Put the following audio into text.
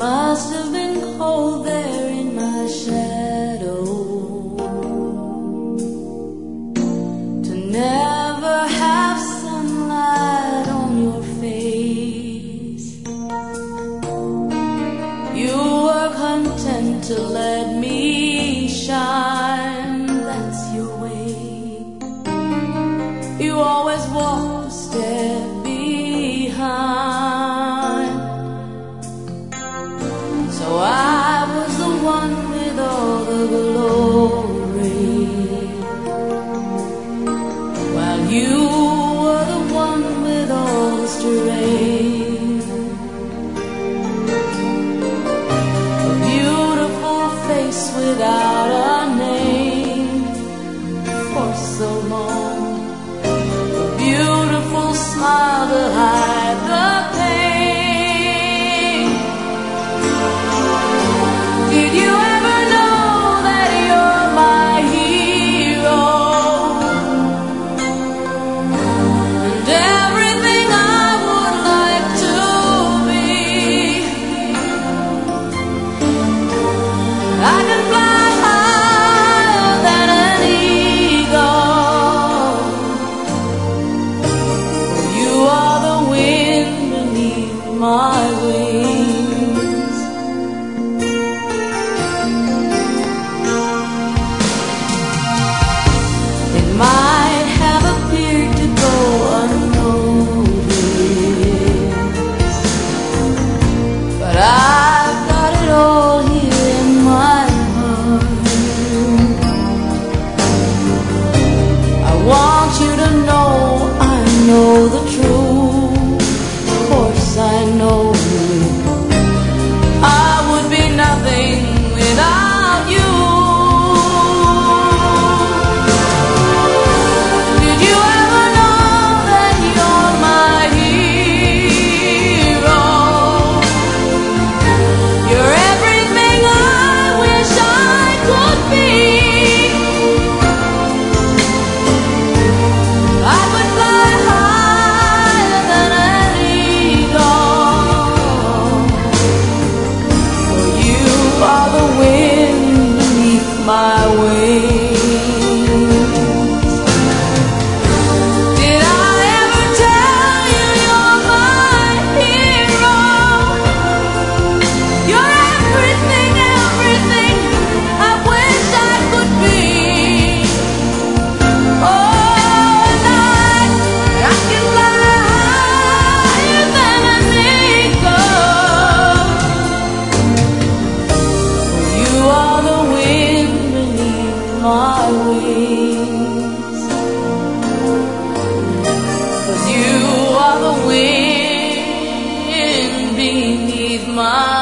must have been cold there in my shadow, to never have sunlight on your face. You were content to let me shine, that's your way. You always walked a step behind. So I was the one with all the glory, while you were the one with all the strength. A beautiful face without a name for so long, a beautiful smile to hide the pain. Did you ever know that you're my hero, and everything I would like to be? I can fly higher than an eagle. You are the wind beneath my wings. It might have appeared to go unnoticed, but I've got it all here in my heart. I want you to know I know the truth. Of course I know it. I would be nothing without you. Did you ever know that you're my hero? You're everything I wish I could be. I would fly higher than an eagle, for you are the wind beneath my wings. Did I ever tell you you're my hero? You're everything, everything I wish I could be. Oh, and I can fly higher than an eagle. You are the wind beneath my wings. 'Cause you are the wind beneath my